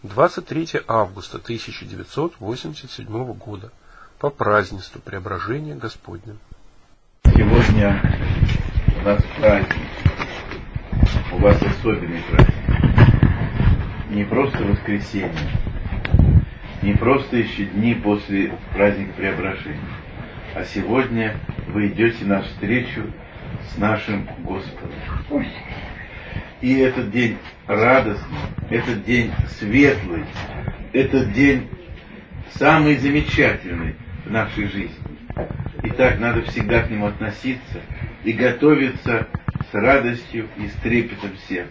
23 августа 1987 года по празднеству Преображения Господня. Сегодня у нас праздник, у вас особенный праздник. Не просто воскресенье, не просто еще дни после праздника Преображения, а сегодня вы идете навстречу с нашим Господом. И этот день радостный, этот день светлый, этот день самый замечательный в нашей жизни. И так надо всегда к нему относиться и готовиться с радостью и с трепетом сердца.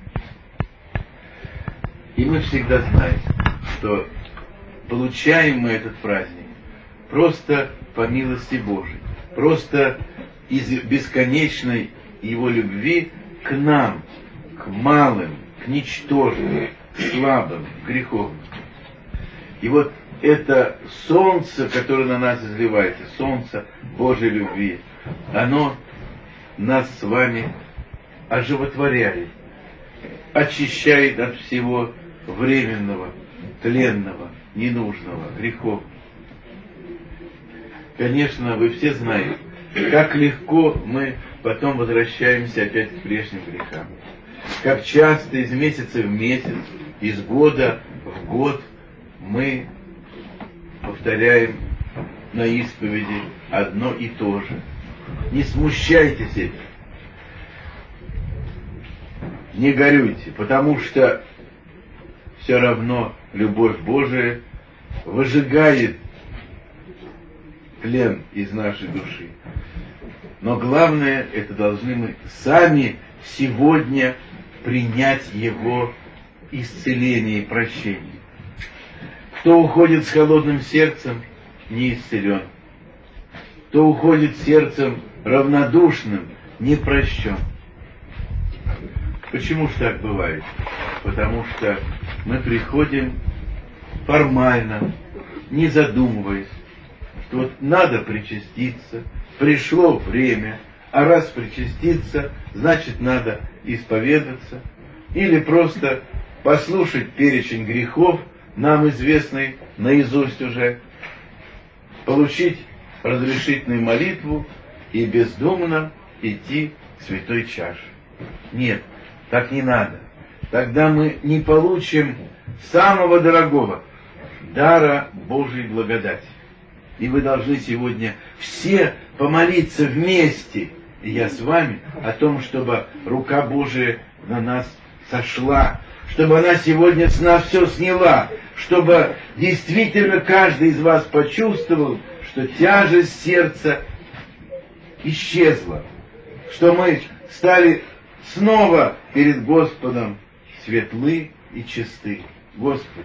И мы всегда знаем, что получаем мы этот праздник просто по милости Божией, просто из бесконечной Его любви к нам, к малым, к ничтожным, к слабым, к греховным. И вот это солнце, которое на нас изливается, солнце Божьей любви, оно нас с вами оживотворяет, очищает от всего временного, тленного, ненужного, греховного. Конечно, вы все знаете, как легко мы потом возвращаемся опять к прежним грехам. Как часто из месяца в месяц, из года в год мы повторяем на исповеди одно и то же. Не смущайтесь этим. Не горюйте, потому что все равно любовь Божия выжигает тлен из нашей души. Но главное, это должны мы сами сегодня принять Его исцеление и прощение. Кто уходит с холодным сердцем, не исцелен. Кто уходит сердцем равнодушным, не прощен. Почему же так бывает? Потому что мы приходим формально, не задумываясь, что вот надо причаститься, пришло время, а раз причаститься, значит надо исповедаться, или просто послушать перечень грехов, нам известный наизусть уже, получить разрешительную молитву и бездумно идти к святой чаше. Нет, так не надо. Тогда мы не получим самого дорогого дара Божьей благодати. И вы должны сегодня все помолиться вместе, и я с вами, о том, чтобы рука Божия на нас сошла, чтобы она сегодня с нас все сняла, чтобы действительно каждый из вас почувствовал, что тяжесть сердца исчезла, что мы стали снова перед Господом светлы и чисты. Господи,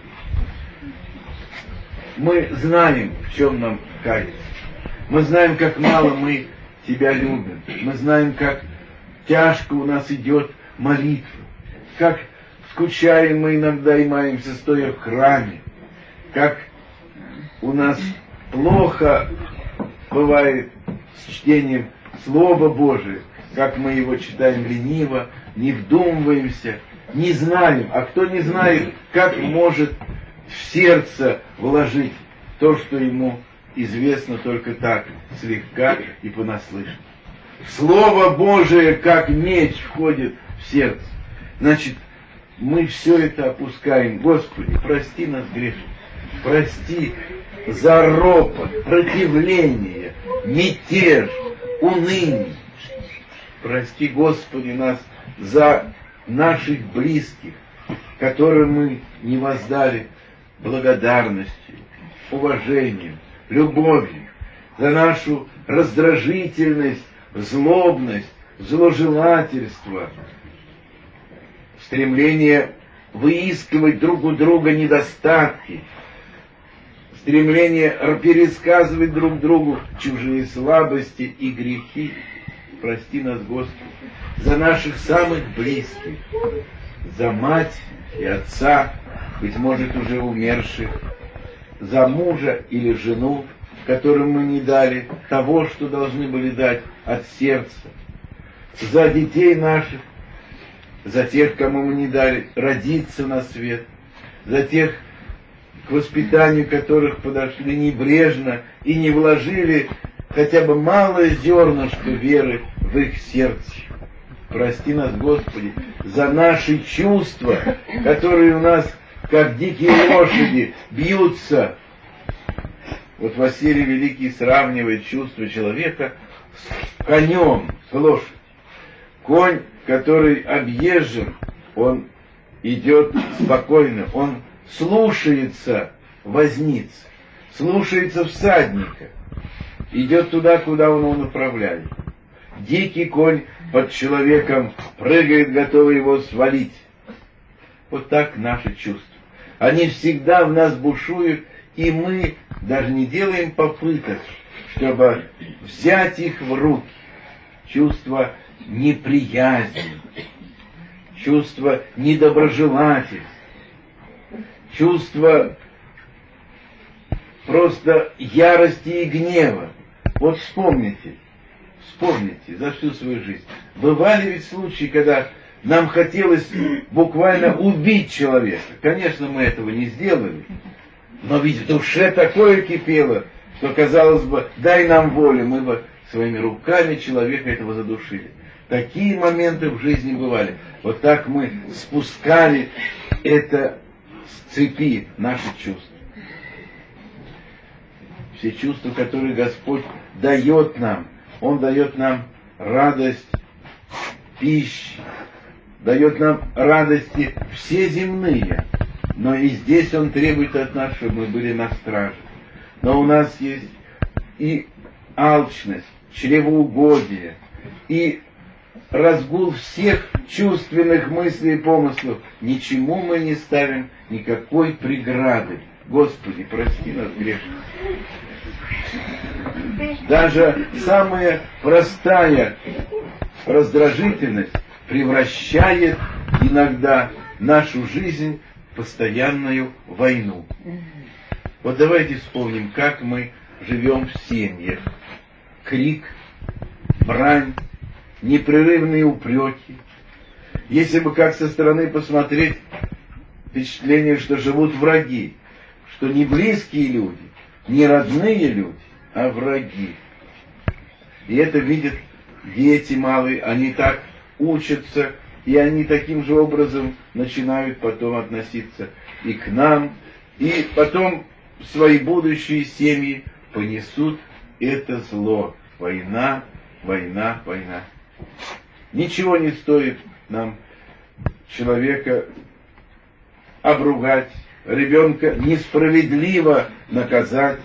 мы знаем, в чем нам каяться. Мы знаем, как мало мы Тебя любим. Мы знаем, как тяжко у нас идет молитва. Как скучаем мы иногда и маемся, стоя в храме. Как у нас плохо бывает с чтением Слова Божия. Как мы его читаем лениво, не вдумываемся, не знаем. А кто не знает, как может в сердце вложить то, что ему известно только так, слегка и понаслышке. Слово Божие, как меч, входит в сердце. Значит, мы все это опускаем. Господи, прости нас грешных. Прости за ропот, противление, мятеж, уныние. Прости, Господи, нас за наших близких, которым мы не воздали благодарностью, уважением, любовью, за нашу раздражительность, злобность, зложелательство, стремление выискивать друг у друга недостатки, стремление пересказывать друг другу чужие слабости и грехи. Прости нас, Господи, за наших самых близких, за мать и отца, быть может, уже умерших, за мужа или жену, которым мы не дали того, что должны были дать от сердца, за детей наших, за тех, кому мы не дали родиться на свет, за тех, к воспитанию которых подошли небрежно и не вложили хотя бы малое зернышко веры в их сердце. Прости нас, Господи, за наши чувства, которые у нас, как дикие лошади, бьются. Вот Василий Великий сравнивает чувство человека с конем, с лошадью. Конь, который объезжен, он идет спокойно, он слушается возниц, слушается всадника, идет туда, куда он его направляет. Дикий конь под человеком прыгает, готовый его свалить. Вот так наши чувства. Они всегда в нас бушуют, и мы даже не делаем попыток, чтобы взять их в руки. Чувство неприязни, чувство недоброжелательства, чувство просто ярости и гнева. Вот вспомните за всю свою жизнь. Бывали ведь случаи, когда нам хотелось буквально убить человека. Конечно, мы этого не сделали, но ведь в душе такое кипело, что, казалось бы, дай нам волю, мы бы своими руками человека этого задушили. Такие моменты в жизни бывали. Вот так мы спускали это с цепи, наши чувства. Все чувства, которые Господь дает нам, Он дает нам радость пищи, дает нам радости все земные, но и здесь Он требует от нас, чтобы мы были на страже. Но у нас есть и алчность, чревоугодие, и разгул всех чувственных мыслей и помыслов. Ничему мы не ставим никакой преграды. Господи, прости нас, грешных. Даже самая простая раздражительность превращает иногда нашу жизнь в постоянную войну. Вот давайте вспомним, как мы живем в семьях. Крик, брань, непрерывные упреки. Если бы как со стороны посмотреть, впечатление, что живут враги, что не близкие люди, не родные люди, а враги. И это видят дети малые, они так учатся, и они таким же образом начинают потом относиться и к нам, и потом свои будущие семьи понесут это зло. Война, война, война. Ничего не стоит нам человека обругать, ребенка несправедливо наказать,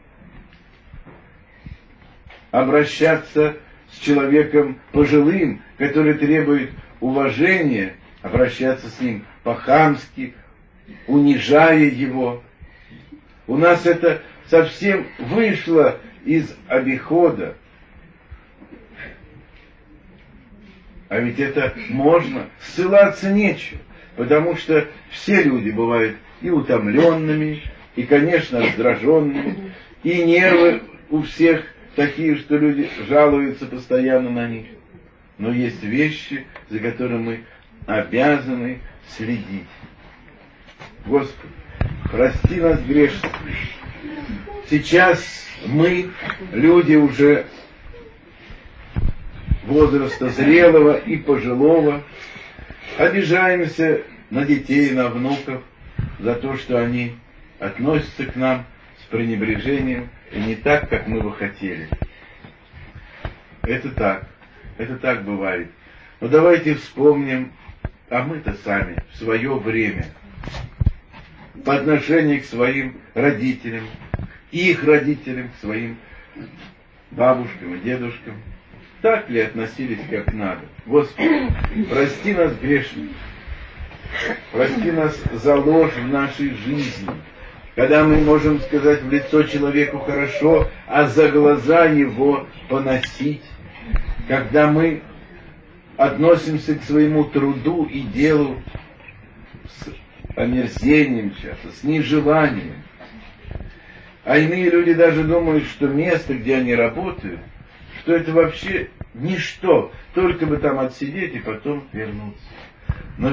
обращаться с человеком пожилым, который требует уважения, обращаться с ним по-хамски, унижая его. У нас это совсем вышло из обихода. А ведь это можно, ссылаться нечего, потому что все люди бывают и утомленными, и, конечно, раздраженными, и нервы у всех такие, что люди жалуются постоянно на них. Но есть вещи, за которыми мы обязаны следить. Господи, прости нас, грешных. Сейчас мы, люди уже возраста зрелого и пожилого, обижаемся на детей, на внуков за то, что они относятся к нам с пренебрежением и не так, как мы бы хотели. Это так бывает. Но давайте вспомним, а мы-то сами в свое время по отношению к своим родителям, их родителям, к своим бабушкам и дедушкам, так ли относились, как надо? Господи, прости нас, грешных, прости нас за ложь в нашей жизни, когда мы можем сказать в лицо человеку хорошо, а за глаза его поносить, когда мы относимся к своему труду и делу с омерзением часто, с нежеланием. А иные люди даже думают, что место, где они работают, что это вообще ничто, только бы там отсидеть и потом вернуться. Но ведь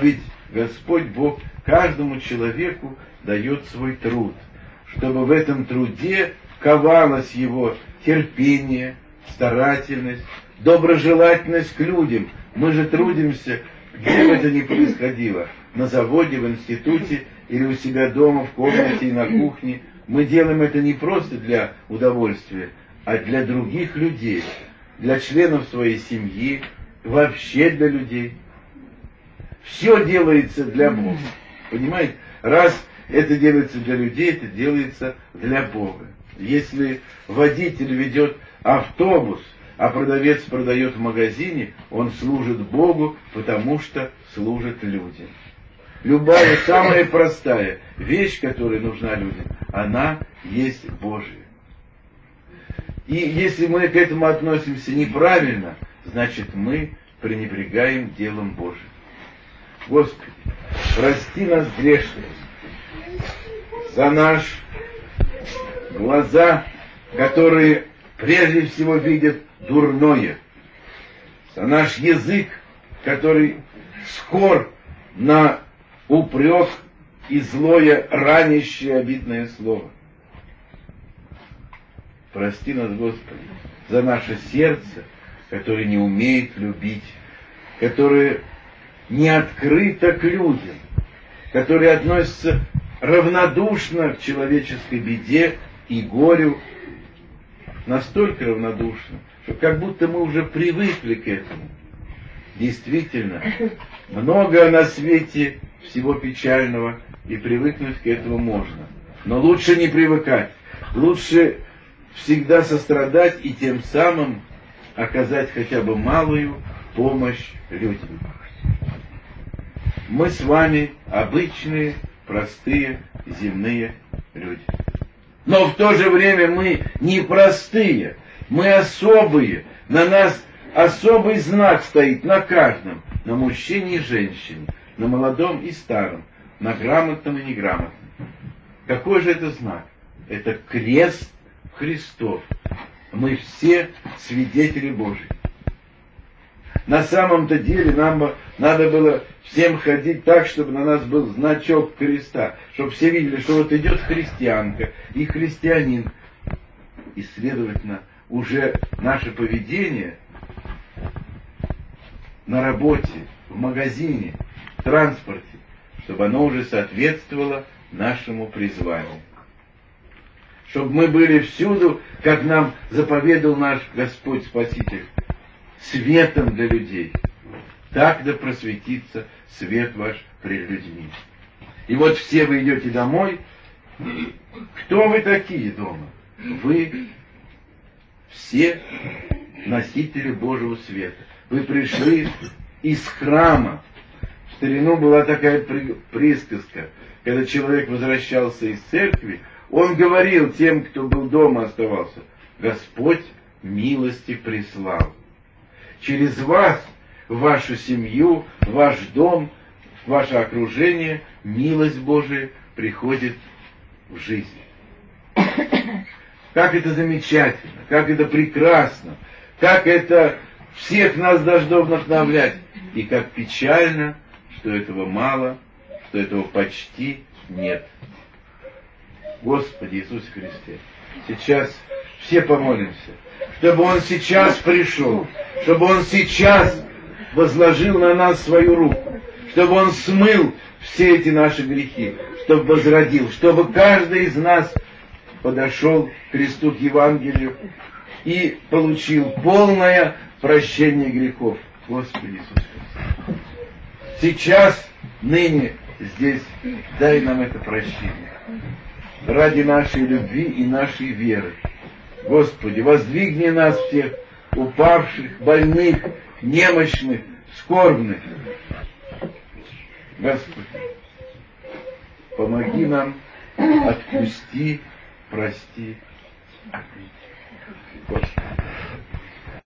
Господь Бог каждому человеку дает свой труд, чтобы в этом труде ковалось его терпение, старательность, доброжелательность к людям. Мы же трудимся, где бы это ни происходило, на заводе, в институте или у себя дома, в комнате и на кухне. Мы делаем это не просто для удовольствия, а для других людей, для членов своей семьи, вообще для людей. Все делается для Бога. Понимаете? Раз это делается для людей, это делается для Бога. Если водитель ведет автобус, а продавец продает в магазине, он служит Богу, потому что служит людям. Любая самая простая вещь, которая нужна людям, она есть Божья. И если мы к этому относимся неправильно, значит мы пренебрегаем делом Божьим. Господи, прости нас грешных за наши глаза, которые прежде всего видят дурное, за наш язык, который скор на упрек и злое, ранящее, обидное слово. Прости нас, Господи, за наше сердце, которое не умеет любить, которое не открыто к людям, которое относится равнодушно к человеческой беде и горю, настолько равнодушно, что как будто мы уже привыкли к этому. Действительно, много на свете всего печального, и привыкнуть к этому можно. Но лучше не привыкать, лучше всегда сострадать и тем самым оказать хотя бы малую помощь людям. Мы с вами обычные, простые, земные люди. Но в то же время мы не простые, мы особые. На нас особый знак стоит на каждом, на мужчине и женщине, на молодом и старом, на грамотном и неграмотном. Какой же это знак? Это крест Христов. Мы все свидетели Божьи. На самом-то деле нам надо было всем ходить так, чтобы на нас был значок креста, чтобы все видели, что вот идет христианка и христианин. И, следовательно, уже наше поведение на работе, в магазине, в транспорте, чтобы оно уже соответствовало нашему призванию. Чтобы мы были всюду, как нам заповедал наш Господь Спаситель, светом для людей. Так да просветится свет ваш пред людьми. И вот все вы идете домой. Кто вы такие дома? Вы все носители Божьего света. Вы пришли из храма. В старину была такая присказка. Когда человек возвращался из церкви, он говорил тем, кто был дома оставался: Господь милости прислал. Через вас, в вашу семью, в ваш дом, в ваше окружение милость Божия приходит в жизнь. Как это замечательно, как это прекрасно, как это всех нас должно вдохновлять. И как печально, что этого мало, что этого почти нет. Господи Иисусе Христе, сейчас все помолимся, чтобы Он сейчас пришел, чтобы Он сейчас возложил на нас свою руку, чтобы Он смыл все эти наши грехи, чтобы возродил, чтобы каждый из нас подошел к кресту, к Евангелию и получил полное прощение грехов. Господи Иисус Христос, сейчас, ныне, здесь, дай нам это прощение ради нашей любви и нашей веры. Господи, воздвигни нас всех, упавших, больных, немощных, скорбных. Господи, помоги нам, отпусти, прости. Господи.